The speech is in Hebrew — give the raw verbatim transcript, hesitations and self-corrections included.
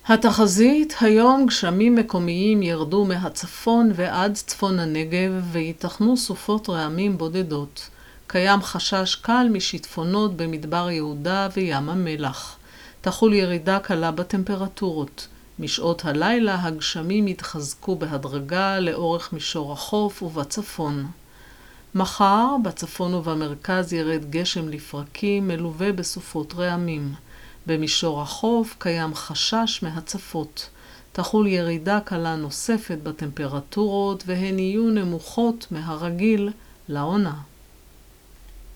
התחזית, היום גשמים מקומיים ירדו מהצפון ועד צפון הנגב ויתכנו סופות רעמים בודדות. קיים חשש קל משיטפונות במדבר יהודה וים המלח. תחול ירידה קלה בטמפרטורות. משעות הלילה הגשמים יתחזקו בהדרגה לאורך מישור החוף ובצפון. מחר בצפון ובמרכז ירד גשם לפרקים מלווה בסופות רעמים. במישור החוף קיים חשש מהצפות. תחול ירידה קלה נוספת בטמפרטורות והן יהיו נמוכות מהרגיל לעונה.